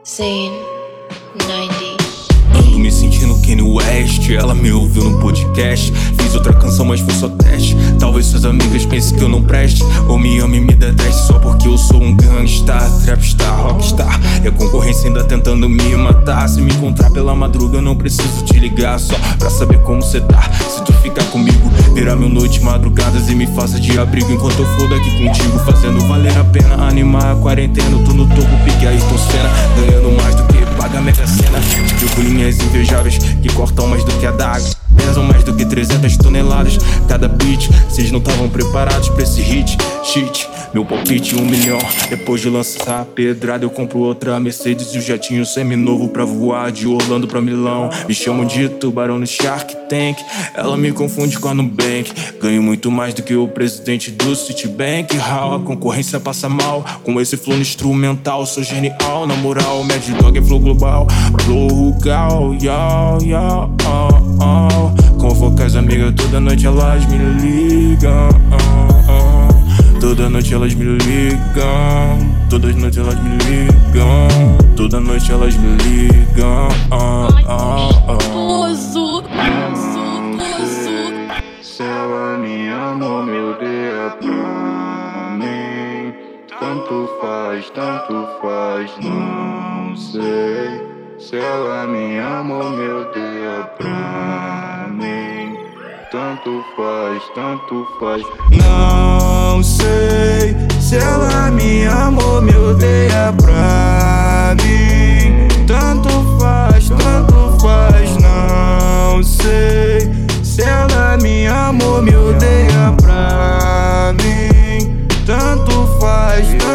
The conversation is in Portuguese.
Zane 90. Ando me sentindo Kanye West, ela me ouviu no podcast. Fiz outra canção, mas foi só teste. Talvez suas amigas pensem que eu não preste, ou me ame e me deteste só porque eu sou um gangstar, trapstar, rockstar. E a concorrência ainda tentando me matar. Se me encontrar pela madruga eu não preciso te ligar, só pra saber como cê tá. Se tu ficar comigo, virar meu noite, madrugadas e me faça de abrigo enquanto eu for daqui contigo, fazendo valer a pena animar a quarentena. Tu no topo, pique Ayrton Senna, ganhando mais do que paga a Mega Sena. Tipo linhas invejáveis que cortam mais do que a daga, pesam mais do que 300 toneladas cada beat. Vocês não estavam preparados pra esse hit, shit. Meu palpite 1 milhão. Depois de lançar a pedrada eu compro outra Mercedes e o jatinho semi-novo pra voar de Orlando pra Milão. Me chamam de tubarão no Shark Tank, ela me confunde com a Nubank. Ganho muito mais do que o presidente do Citibank. How a concorrência passa mal com esse flow instrumental. Sou genial, na moral, Mad Dog é flow global. Flow rugal, yo, yo, Convoca as amigas, toda noite elas me ligam. Toda noite elas me ligam. Toda noite elas me ligam. Toda noite elas me ligam. Se ela me ama, me odeia pra mim. Tanto faz, não sei. Se ela me ama ou me odeia pra mim. Tanto faz, não sei. Se ela me ama ou me odeia pra mim. Tanto faz, não sei. Se ela me ama ou me odeia pra mim. Tanto faz,